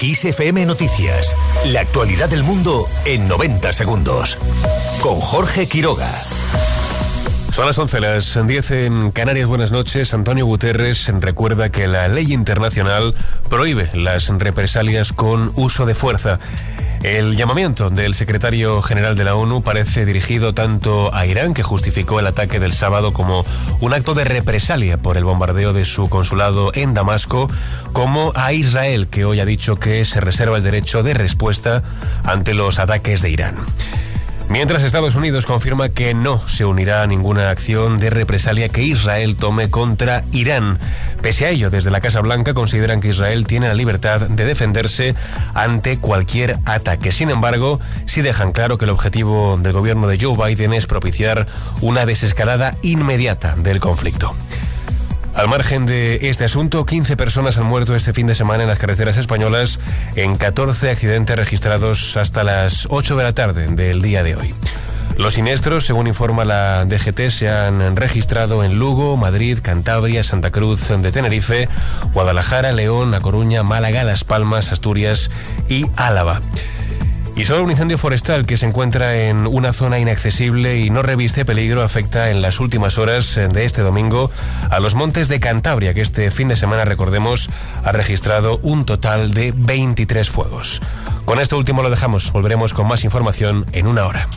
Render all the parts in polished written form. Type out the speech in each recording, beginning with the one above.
Kiss FM Noticias. La actualidad del mundo en 90 segundos. Con Jorge Quiroga. Son las 11, las 10 en Canarias. Buenas noches. Antonio Guterres recuerda que la ley internacional prohíbe las represalias con uso de fuerza. El llamamiento del secretario general de la ONU parece dirigido tanto a Irán, que justificó el ataque del sábado como un acto de represalia por el bombardeo de su consulado en Damasco, como a Israel, que hoy ha dicho que se reserva el derecho de respuesta ante los ataques de Irán. Mientras Estados Unidos confirma que no se unirá a ninguna acción de represalia que Israel tome contra Irán. Pese a ello, desde la Casa Blanca consideran que Israel tiene la libertad de defenderse ante cualquier ataque. Sin embargo, sí dejan claro que el objetivo del gobierno de Joe Biden es propiciar una desescalada inmediata del conflicto. Al margen de este asunto, 15 personas han muerto este fin de semana en las carreteras españolas en 14 accidentes registrados hasta las 8 de la tarde del día de hoy. Los siniestros, según informa la DGT, se han registrado en Lugo, Madrid, Cantabria, Santa Cruz de Tenerife, Guadalajara, León, A Coruña, Málaga, Las Palmas, Asturias y Álava. Y solo un incendio forestal que se encuentra en una zona inaccesible y no reviste peligro afecta en las últimas horas de este domingo a los montes de Cantabria, que este fin de semana, recordemos, ha registrado un total de 23 fuegos. Con esto último lo dejamos. Volveremos con más información en una hora.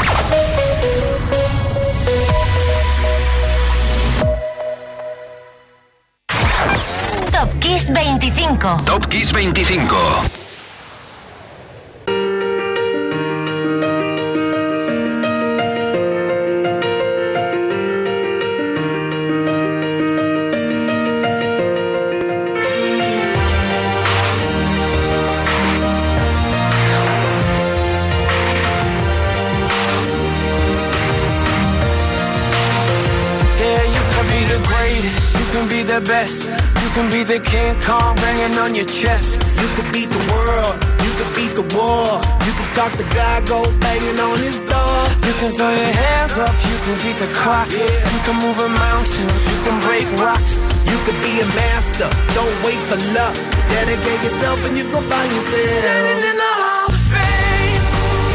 Top Kiss 25. Top Kiss 25. The best. You can be the King Kong banging on your chest. You could beat the world, you could beat the war. You could talk to God, go banging on his door. You can throw your hands up, you can beat the clock. Yeah. You can move a mountain, you can break rocks. You could be a master, don't wait for luck. Dedicate yourself and you gon' find yourself standing in the Hall of Fame.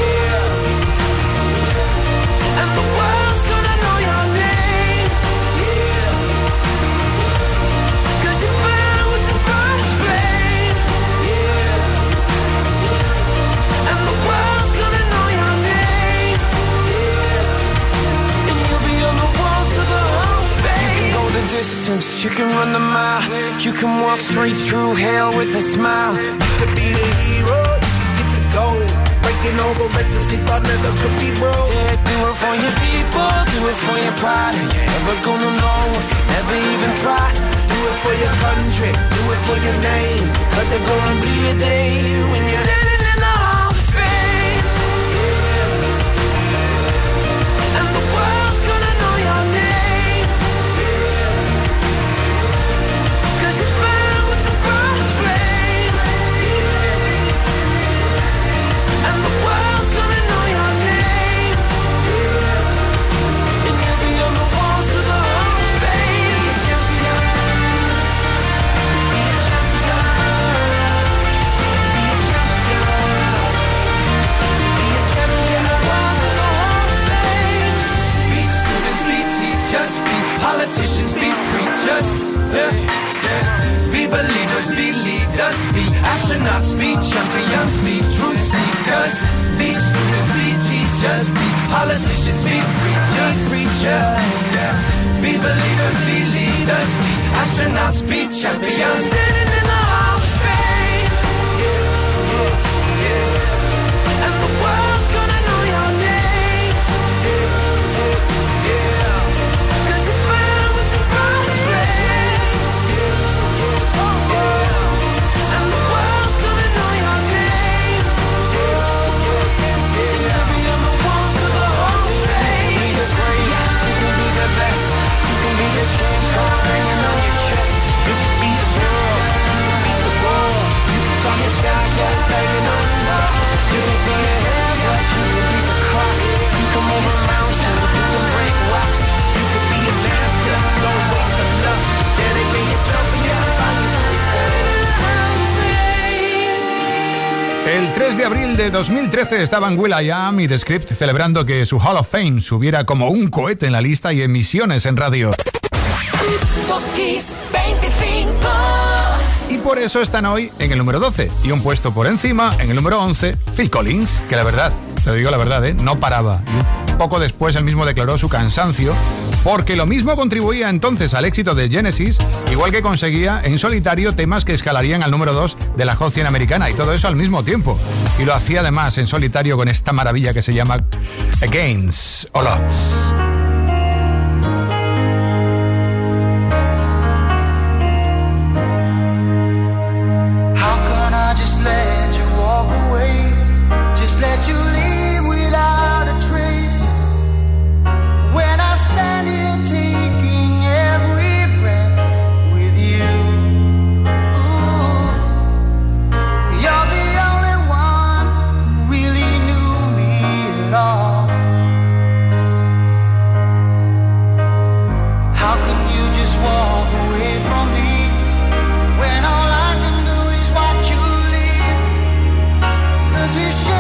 Yeah. And the world's gonna know your name. Distance, you can run the mile. You can walk straight through hell with a smile. You could be the hero, you could get the gold. Breaking all the records they thought never could be broke. Yeah, do it for your people, do it for your pride. Are you ever gonna know if you never even try? Do it for your country, do it for your name. Cause there's gonna be a day when you're standing in the Hall of Fame. Yeah. And the world's gonna know your name. Politicians be preachers, yeah. Be believers, be leaders, be astronauts, be champions, be truth seekers. Be students, be teachers, be politicians, be preachers, yeah. Be believers, be leaders, be astronauts, be champions. Standing in the Hall of Fame, yeah. And the world's gonna know your name. You could be the world, El 3 de abril de 2013 estaban will.i.am y The Script celebrando que su Hall of Fame subiera como un cohete en la lista y emisiones en radio. Top Kiss 25. Y por eso están hoy en el número 12 y un puesto por encima, en el número 11, Phil Collins, que la verdad, te digo la verdad, no paraba. Y poco después él mismo declaró su cansancio porque lo mismo contribuía entonces al éxito de Genesis, igual que conseguía en solitario temas que escalarían al número 2 de la Hot 100 americana, y todo eso al mismo tiempo. Y lo hacía además en solitario con esta maravilla que se llama Against All Odds. Let you leave without a trace. When I stand here taking every breath with you. Ooh, you're the only one who really knew me at all. How can you just walk away from me when all I can do is watch you leave? 'Cause we've shared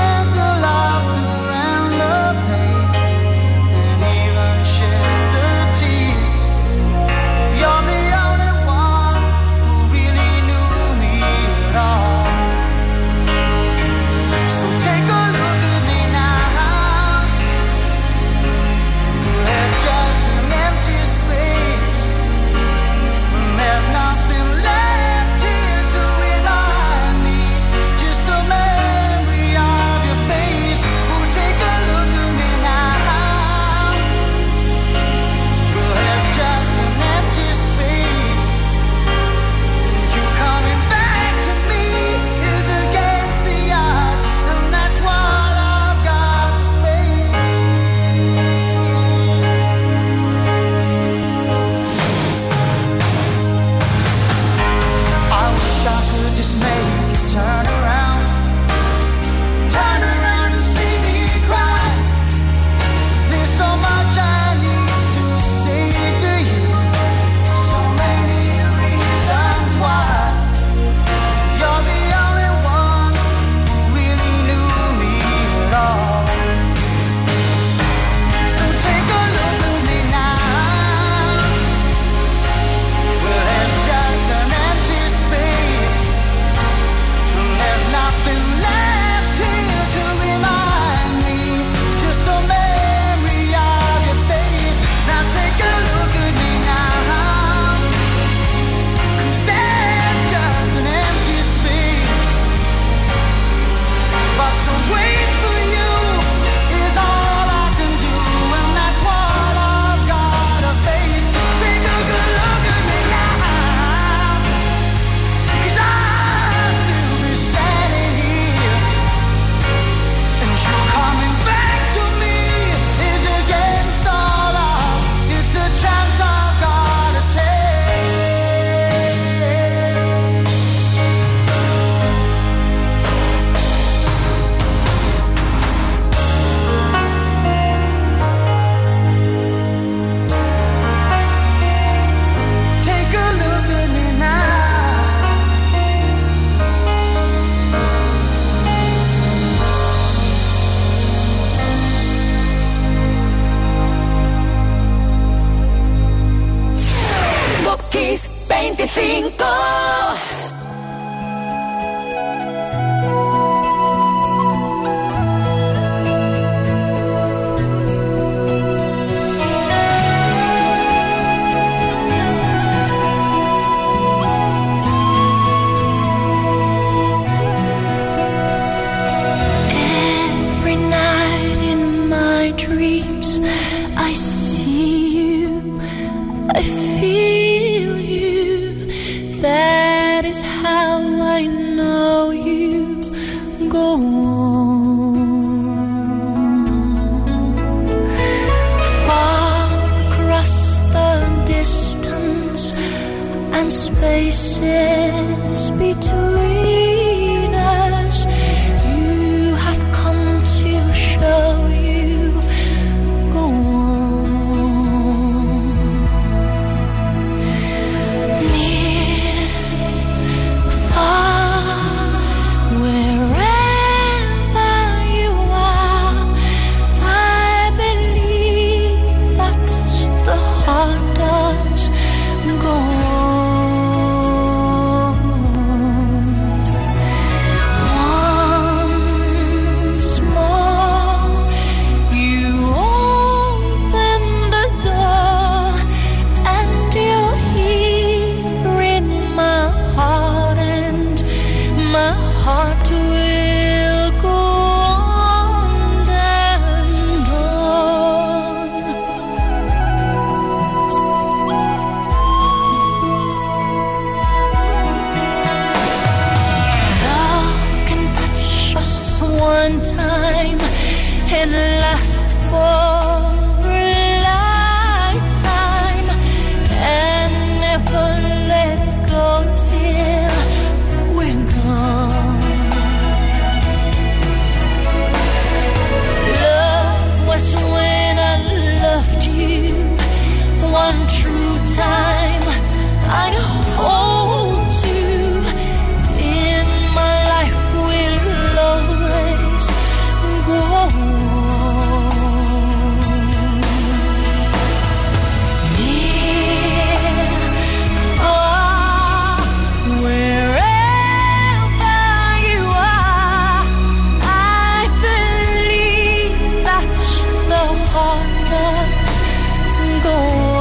spaces between us, you have come to show you. Go on. Near, far, wherever one time and last for a lifetime and never let go till we're gone. Love was when I loved you one true time. I hold you in my life will always go on. Near, far, wherever you are, I believe that the heart does go on.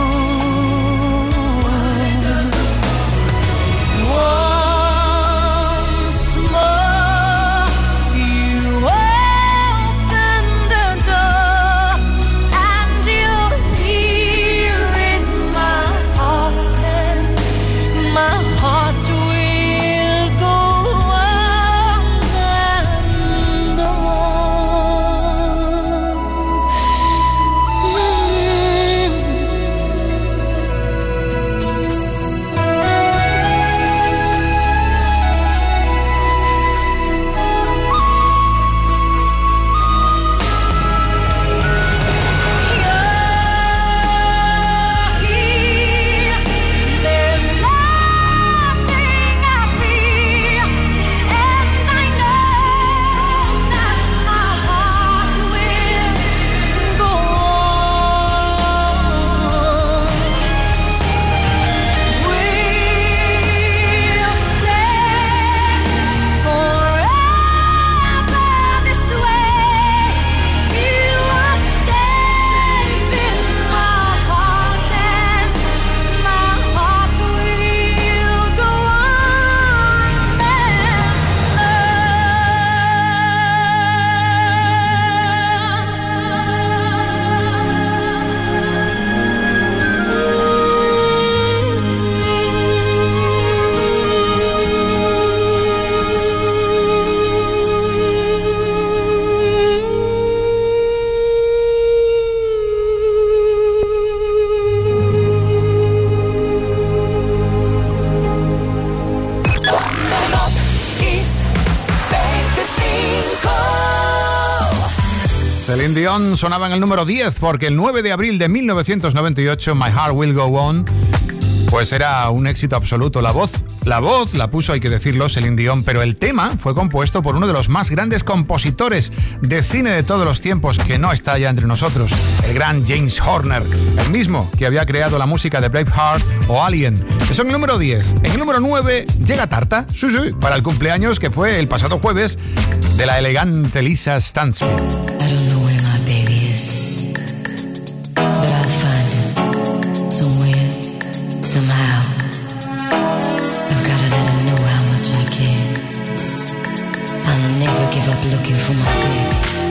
Celine Dion sonaba en el número 10 porque el 9 de abril de 1998 My Heart Will Go On pues era un éxito absoluto. La voz la puso, hay que decirlo, Celine Dion, pero el tema fue compuesto por uno de los más grandes compositores de cine de todos los tiempos, que no está ya entre nosotros, el gran James Horner, el mismo que había creado la música de Braveheart o Alien. Eso en el número 10. En el número 9 llega Tarta, sí, para el cumpleaños que fue el pasado jueves de la elegante Lisa Stansfield. Looking for my baby.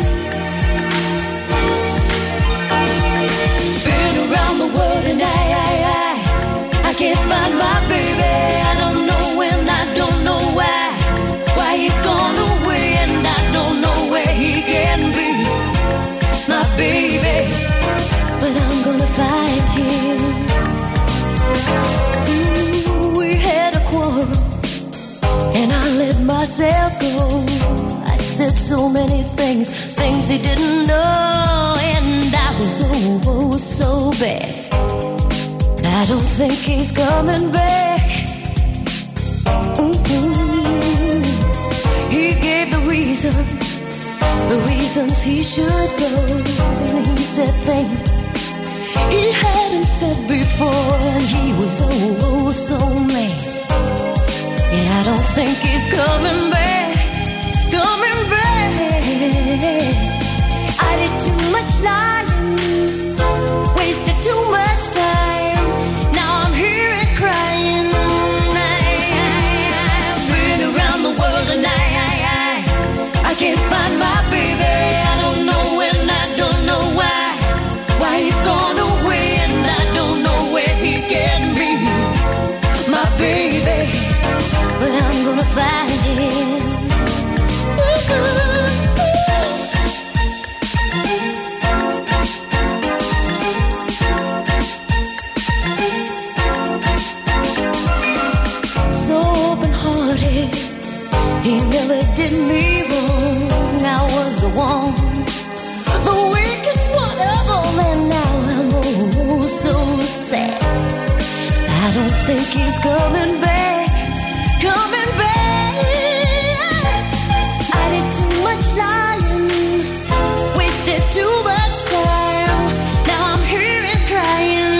Been around the world and I can't find my baby. I don't know when, I don't know why he's gone away, and I don't know where he can be, my baby. But I'm gonna find him. We had a quarrel and I let myself go. Said so many things he didn't know, and I was oh so bad. I don't think he's coming back. He gave the reasons he should go, and he said things he hadn't said before, and he was oh so mad. And I don't think he's coming back. Coming back. I did too much lying, wasted too much time. Now I'm here and crying. I've been around the world and I can't find my baby. I don't know when, I don't know why he's gone away, and I don't know where he can be, my baby. But I'm gonna find him. He never did me wrong. I was the one, the weakest one of all, and now I'm oh so sad. I don't think he's coming back, coming back. I did too much lying, wasted too much time. Now I'm here and crying.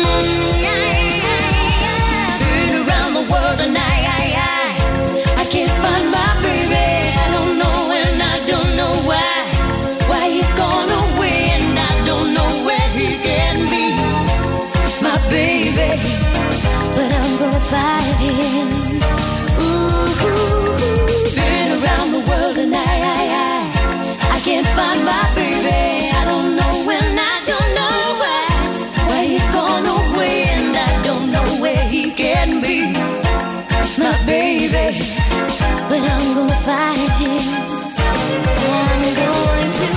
Been around the world and I can't find my baby. I don't know and I don't know why he's gone away, and I don't know where he can be, my baby. But I'm gonna find him. Ooh, been around the world and I can't find my baby. I don't know and I don't know why he's gone away, and I don't know where he can be, my baby. But I'm gonna find him. I'm going to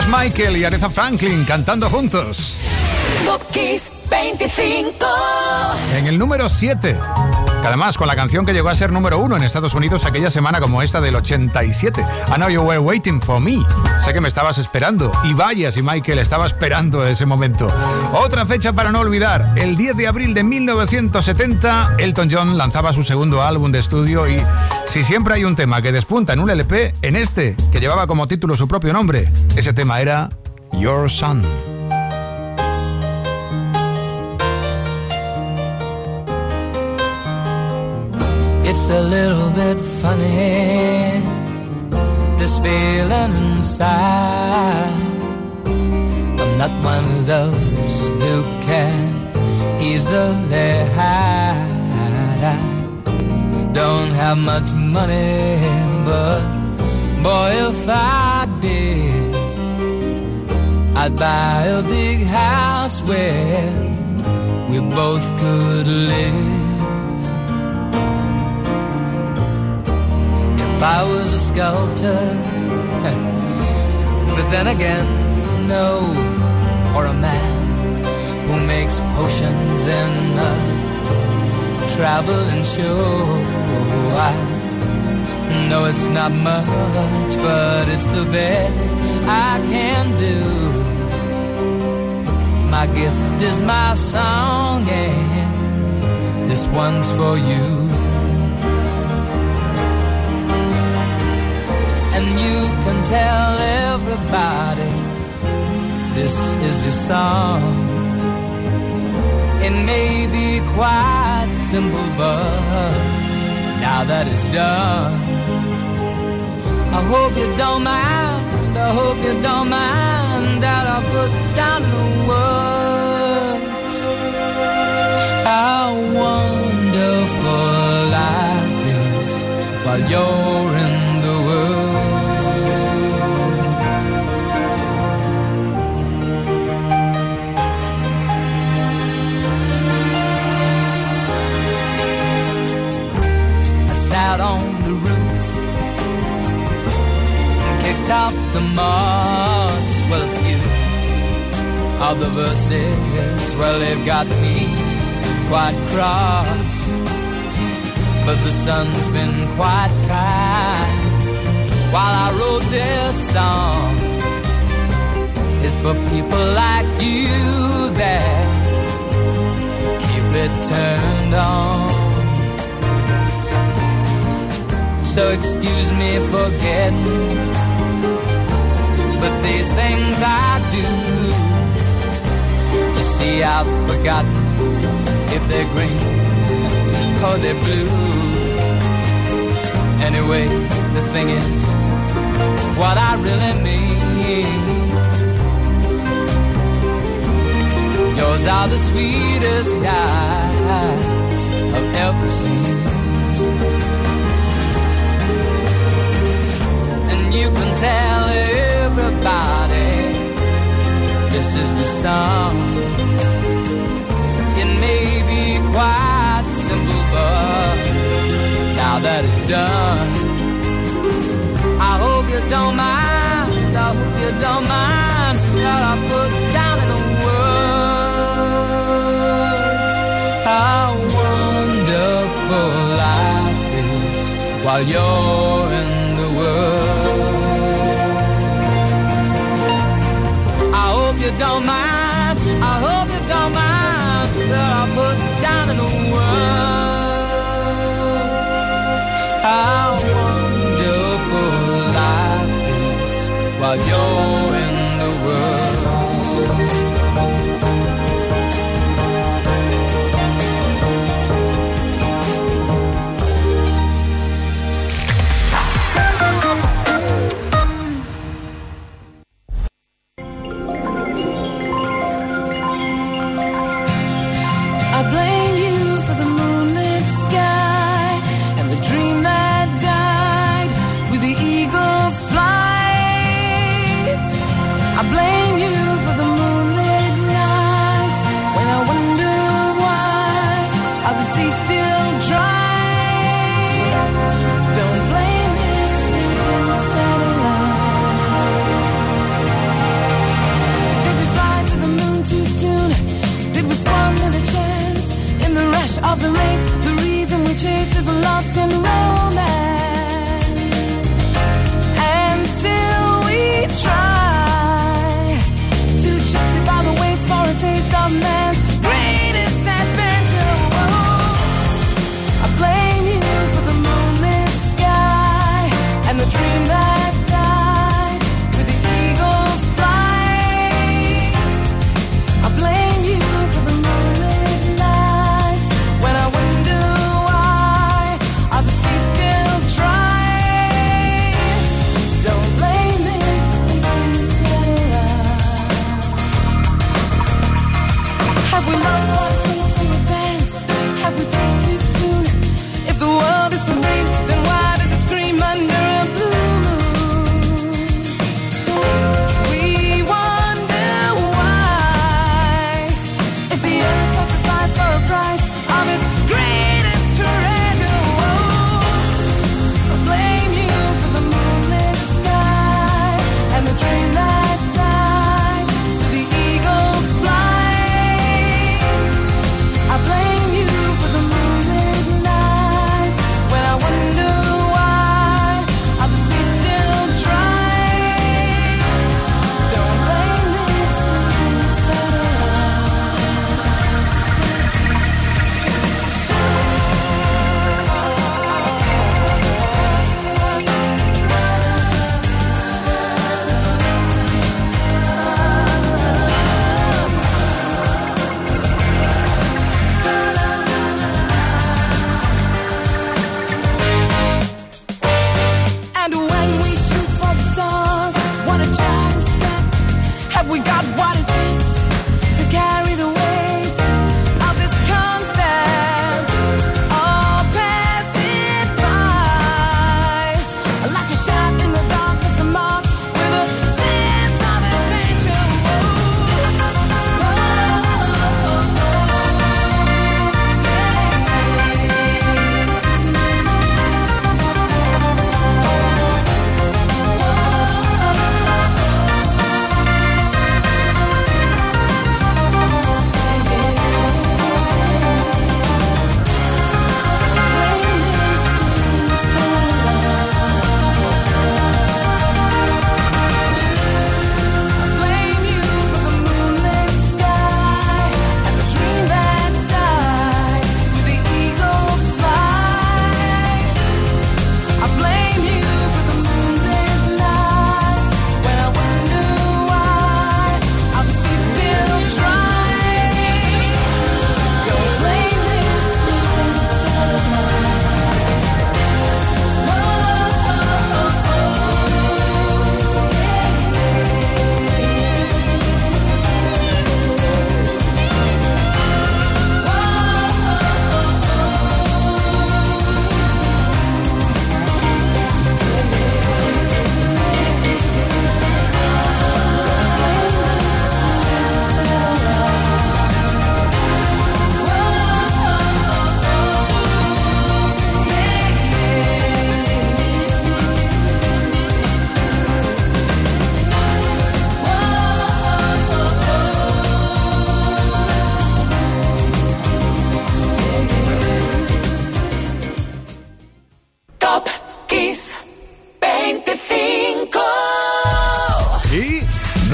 George Michael y Aretha Franklin cantando juntos. Top Kiss 25. En el número 7. Que además con la canción que llegó a ser número 1 en Estados Unidos aquella semana como esta del 87. I Know You Were Waiting For Me. Sé que me estabas esperando. Y vaya si Michael estaba esperando ese momento. Otra fecha para no olvidar. El 10 de abril de 1970, Elton John lanzaba su segundo álbum de estudio y si siempre hay un tema que despunta en un LP, en este, que llevaba como título su propio nombre, ese tema era Your Son. It's a little bit funny, this feeling inside. I'm not one of those who can easily hide. I don't have much money, but boy, if I did, I'd buy a big house where we both could live. If I was a sculptor, but then again, no, or a man who makes potions in a traveling show. I know it's not much, but it's the best I can do. My gift is my song, and this one's for you. And you can tell everybody this is your song. It may be quite simple, but now that it's done, I hope you don't mind, I hope you don't mind that I put down in the words how wonderful life is while you're in the world. Out on the roof and kicked out the moss. Well, a few of the verses, well, they've got me quite cross, but the sun's been quite kind while I wrote this song. It's for people like you that keep it turned on. So excuse me for getting, but these things I do. You see, I've forgotten if they're green or they're blue. Anyway, the thing is, what I really mean, yours are the sweetest eyes I've ever seen. You can tell everybody this is the song. It may be quite simple, but now that it's done, I hope you don't mind, I hope you don't mind that I put down in the words how wonderful life is while you're in the world. You don't mind, I hope you don't mind that I put down in the words how wonderful life is while you're in the world.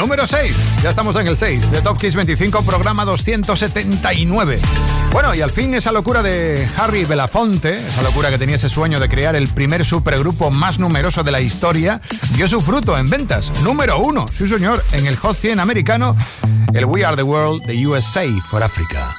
número 6. Ya estamos en el 6 de Top Kiss 25, programa 279. Bueno, y al fin esa locura de Harry Belafonte, esa locura que tenía ese sueño de crear el primer supergrupo más numeroso de la historia, dio su fruto en ventas. Número 1, sí señor, en el Hot 100 americano, el We Are the World de USA for Africa.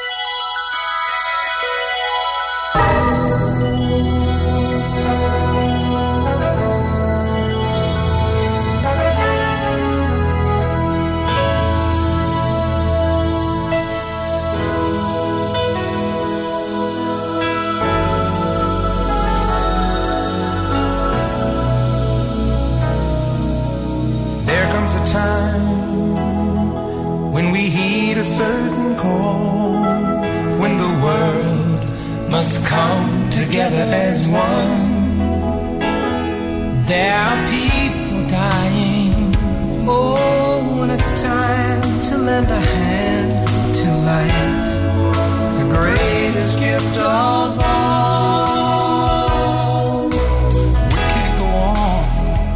Certain call when the world must come together as one. There are people dying. Oh, when it's time to lend a hand to life, the greatest gift of all. We can't go on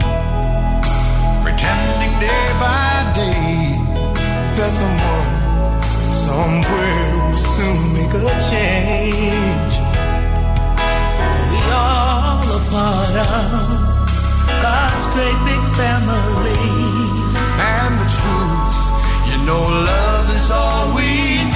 pretending day by day that someone somewhere will soon make a change. We all a part of God's great big family. And the truth, you know, love is all we need.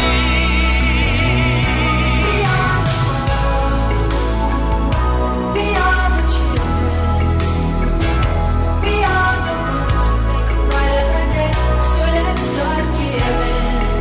We are the children. We are the ones who make a brighter day. So let's start giving.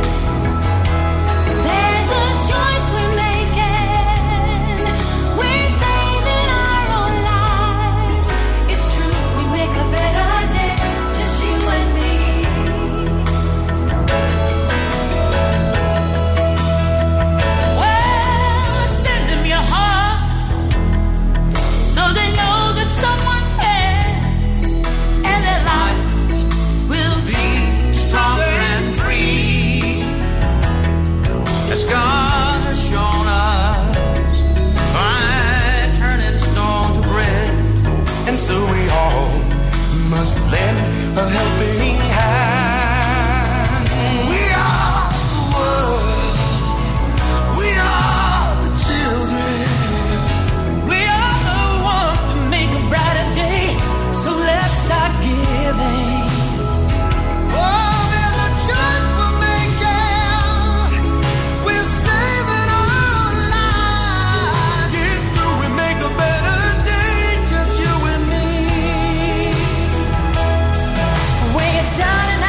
God has shown us by turning stone to bread, and so we all must lend a helping hand. We are the world, we are the children, we are the ones to make a brighter day, so let's start giving. Down in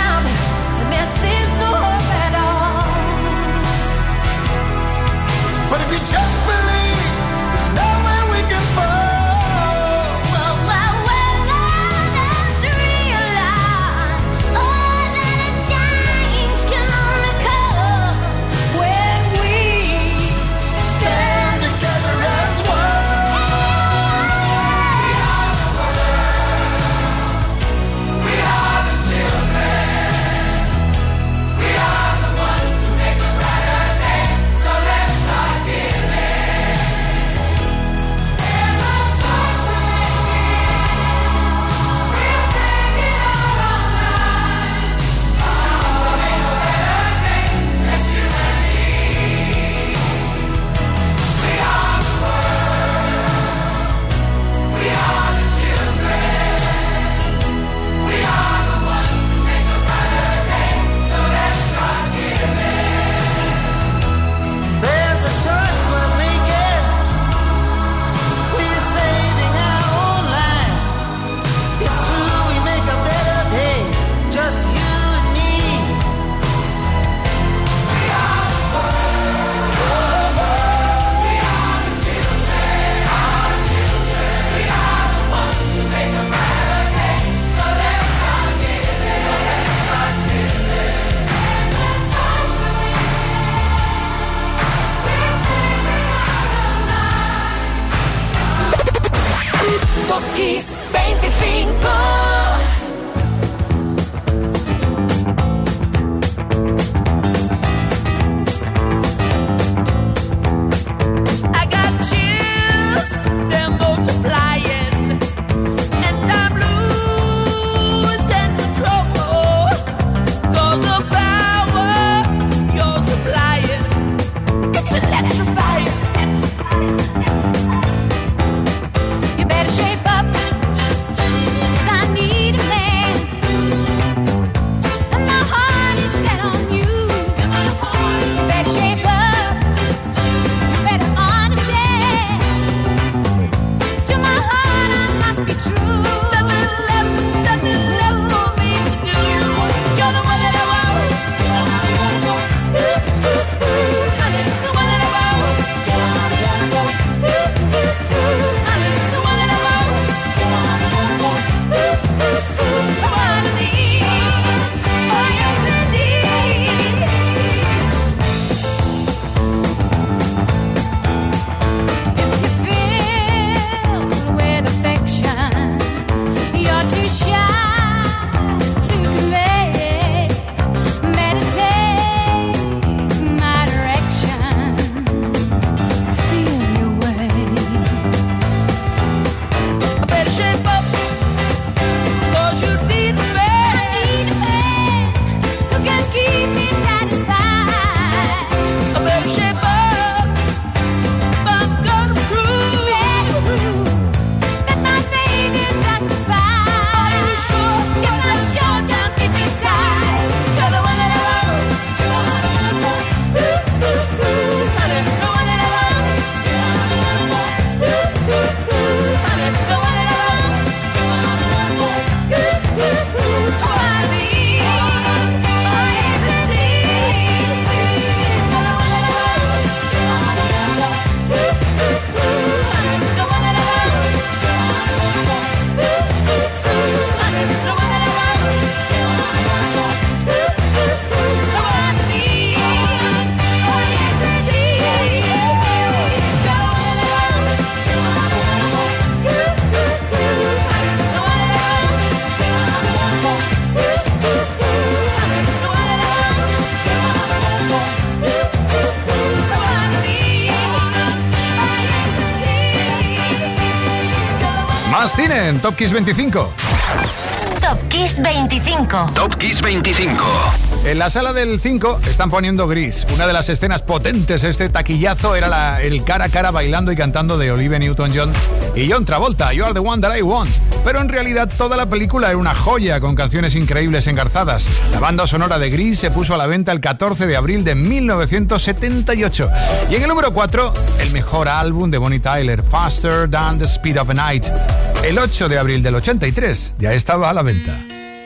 cine en Top Kiss 25. Top Kiss 25. Top Kiss 25. En la sala del 5 están poniendo Gris. Una de las escenas potentes de este taquillazo era el cara a cara bailando y cantando de Olivia Newton-John y John Travolta, You Are the One That I Want. Pero en realidad toda la película era una joya con canciones increíbles engarzadas. La banda sonora de Gris se puso a la venta el 14 de abril de 1978. Y en el número 4, el mejor álbum de Bonnie Tyler, Faster Than the Speed of a Night. El 8 de abril del 83 ya estaba a la venta.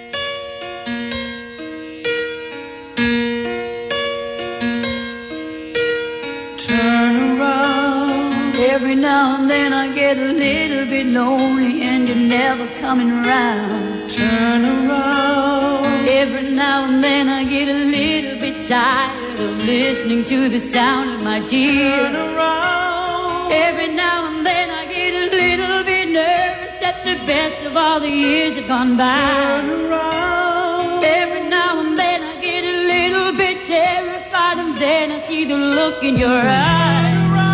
Every now and then I get a little bit lonely and you're never coming around. Turn around. Every now and then I get a little bit tired of listening to the sound of my tears. Turn around. Every now and then I get a little bit nervous that the best of all the years have gone by. Turn around. Every now and then I get a little bit terrified and then I see the look in your eyes.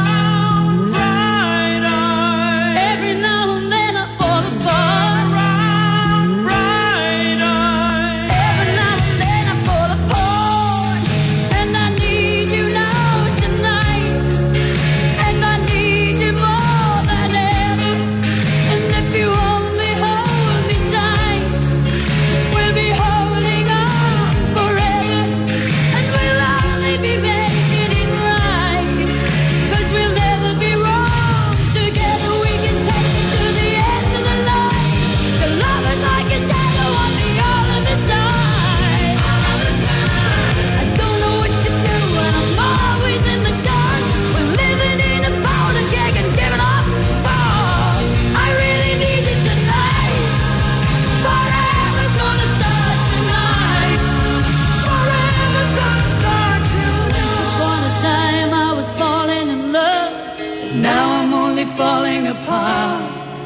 Falling apart.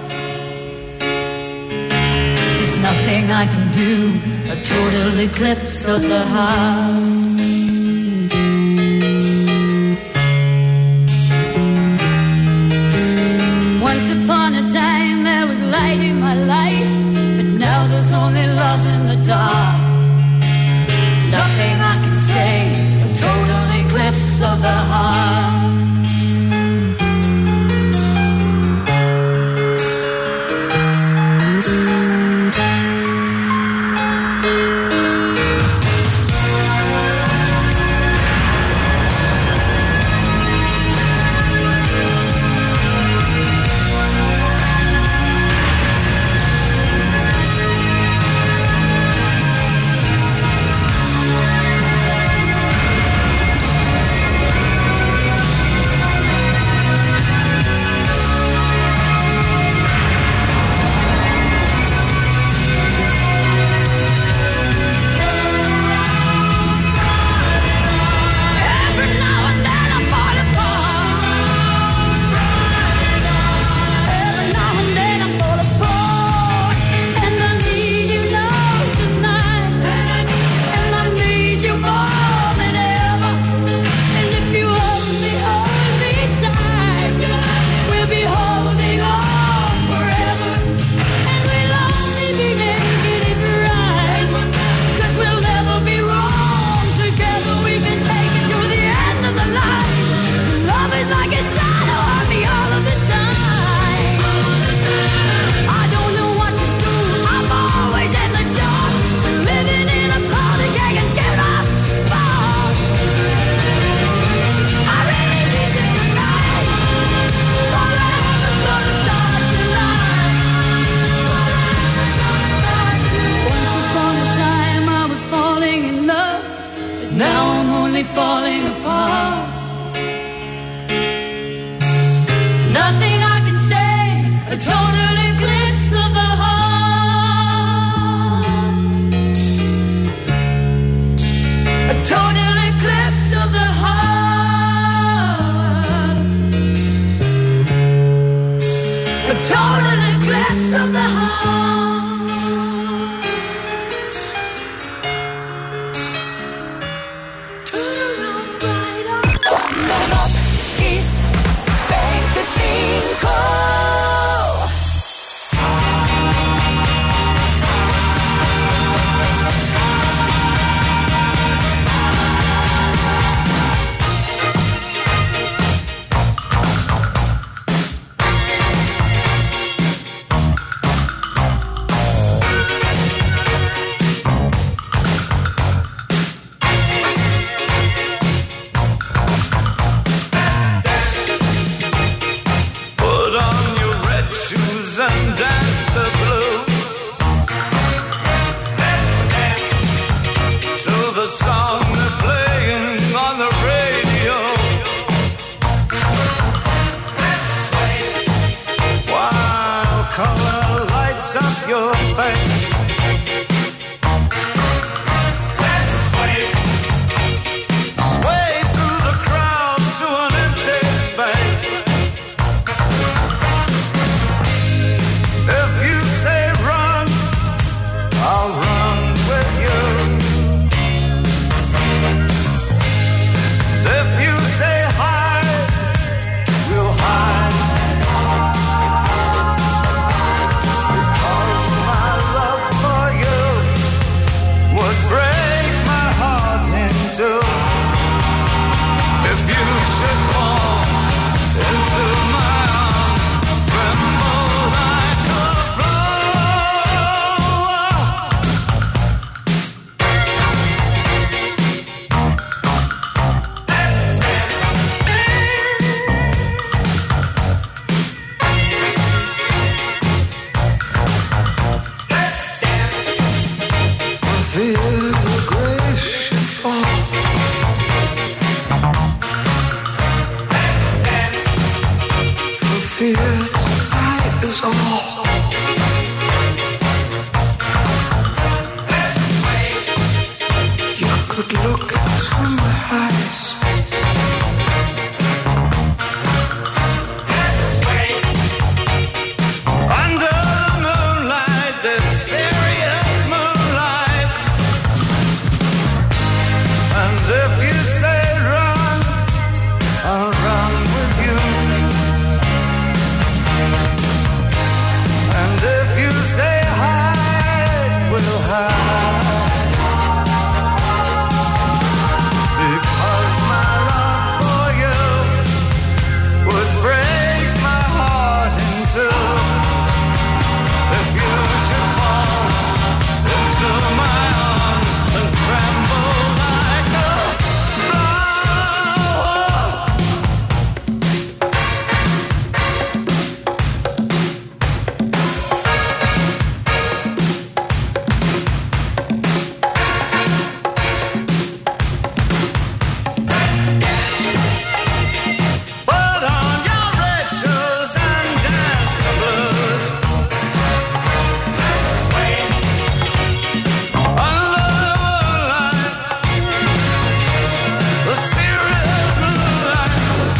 There's nothing I can do, a total eclipse of the heart. Once upon a time there was light in my life, but now there's only love in the dark. Nothing I can say, a total eclipse of the heart. face. Let's sway. Sway through the crowd to an empty space. If you say run, I'll run with you. If you say hide, we'll hide. Because my love for you would break my heart in two. If you should fall into my arms, tremble like a flower. Let's dance. Let's dance. For fear your grace should fall. Let's dance. For fear tonight is all. Let's sway. You could look into my eyes. Let's sway. Under the moonlight, this serious moonlight. And if you say run, I'll run with you. And if you say hide, we'll hide. Because my love for you would break my heart in two. If you should fall into my arms and tremble like a flower. Put on your red shoes and dance the blues. Let's sway. Under the moonlight, the serious moonlight.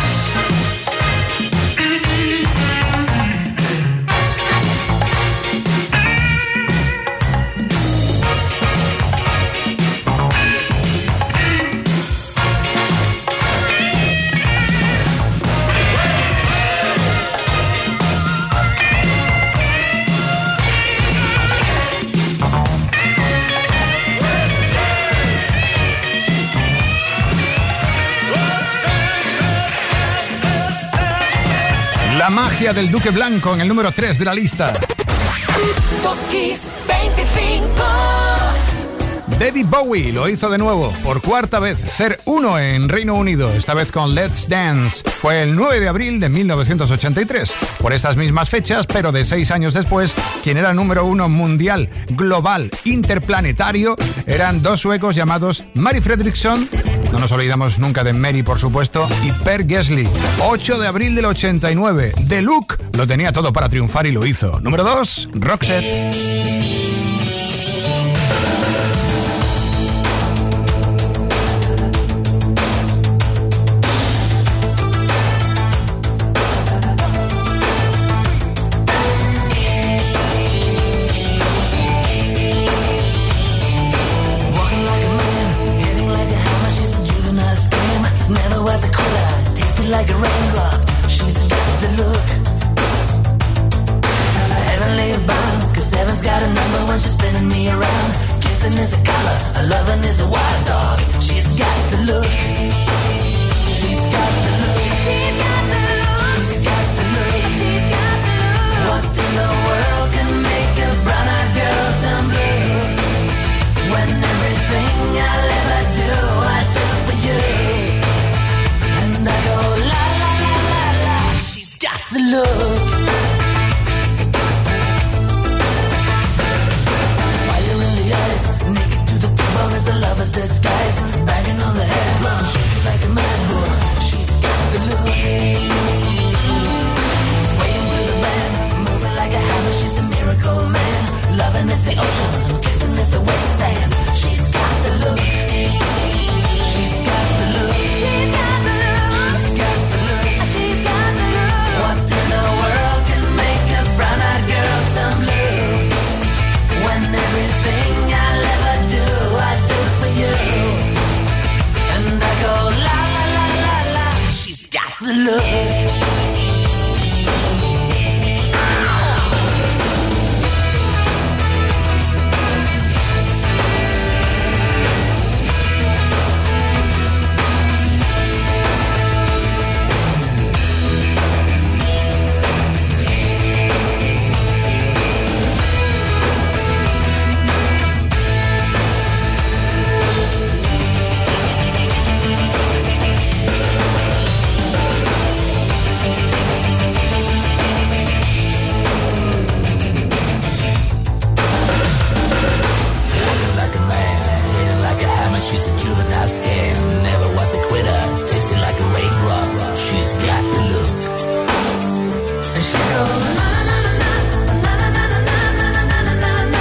La magia del Duque Blanco en el número 3 de la lista. Top Kiss 25. David Bowie lo hizo de nuevo, por cuarta vez, ser uno en Reino Unido, esta vez con Let's Dance. Fue el 9 de abril de 1983. Por esas mismas fechas, pero de 6 años después, quien era número 1 mundial, global, interplanetario, eran dos suecos llamados Mary Fredriksson, no nos olvidamos nunca de Mary, por supuesto, y Per Gessle. 8 de abril del 89, The Look lo tenía todo para triunfar y lo hizo. Número 2, Roxette. Like a raindrop, she's got the look. Heavenly bound, 'cause heaven's got a number when she's spinning me around. Kissing is a color, a loving is a wild dog. She's got the look. She's got the look. She's got the look. She's got the look. She's got the look. What in the world can make a brown-eyed girl turn blue? When everything I'll ever do, I do for you. And I go la la la la la. She's got the look. Fire in the eyes, naked to the bone as a lover's disguise. Banging on the head drum, shaking like a is the ocean, and kissing is the wet sand. She's got the look. She's got the look. She's got the look. She's got the look. She's got the look. What in the world can make a brown-eyed girl turn blue? When everything I'll ever do, I do for you. And I go la la la la la. She's got the look. She's a juvenile scam, never was a quitter, tasted like a raindrop. She's got the look. And she goes na na na na na na na na na na na na na.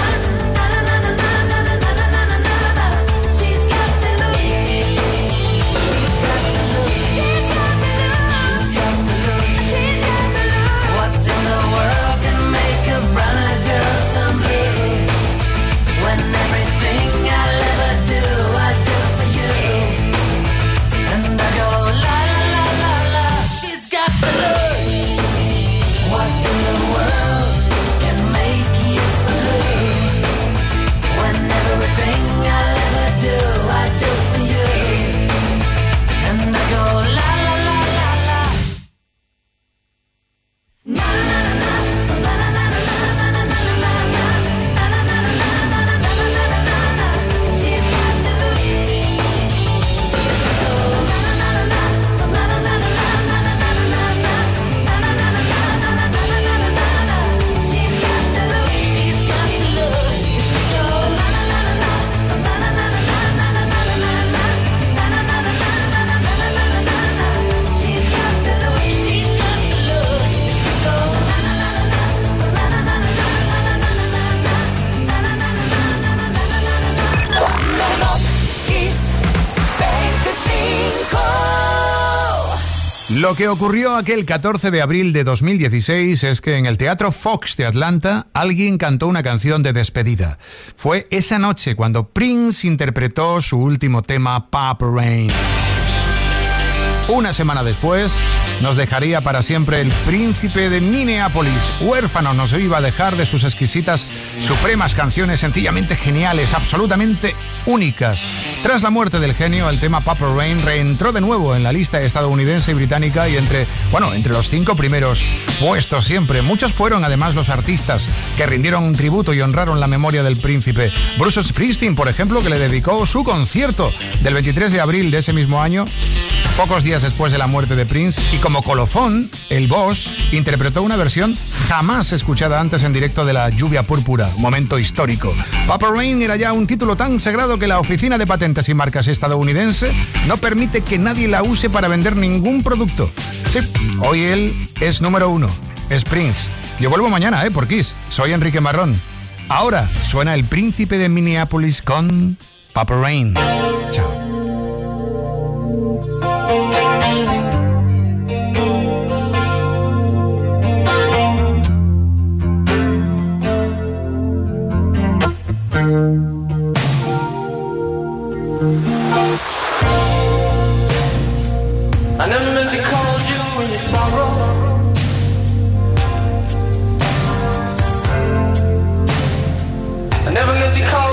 She's got the look. She's got the look. She's got the look. She's got the look. She's got the look. What in the world can make a brown-eyed girl turn blue? When everything I'll ever do, I do for you. And I go la la la la la. She's got the look. What in the world can make you so blue? When everything I'll ever do, I do for you. And I go la la la la la. Na na na na na na na na na na na na. She's got the look. Lo que ocurrió aquel 14 de abril de 2016 es que en el Teatro Fox de Atlanta alguien cantó una canción de despedida. Fue esa noche cuando Prince interpretó su último tema, Purple Rain. Una semana después nos dejaría para siempre el príncipe de Minneapolis. Huérfano nos iba a dejar de sus exquisitas, supremas canciones sencillamente geniales, absolutamente únicas. Tras la muerte del genio, el tema Purple Rain reentró de nuevo en la lista estadounidense y británica y entre los 5 primeros puestos siempre. Muchos fueron además los artistas que rindieron un tributo y honraron la memoria del príncipe. Bruce Springsteen, por ejemplo, que le dedicó su concierto del 23 de abril de ese mismo año, pocos días después de la muerte de Prince, y como colofón, el Boss interpretó una versión jamás escuchada antes en directo de La Lluvia Púrpura, momento histórico. Purple Rain era ya un título tan sagrado que la Oficina de Patentes y Marcas estadounidense no permite que nadie la use para vender ningún producto. Sí, hoy él es número 1, es Prince. Yo vuelvo mañana, por Kiss. Soy Enrique Marrón. Ahora suena el príncipe de Minneapolis con Purple Rain. Chao. I never meant to call you in your sorrow. I never meant to call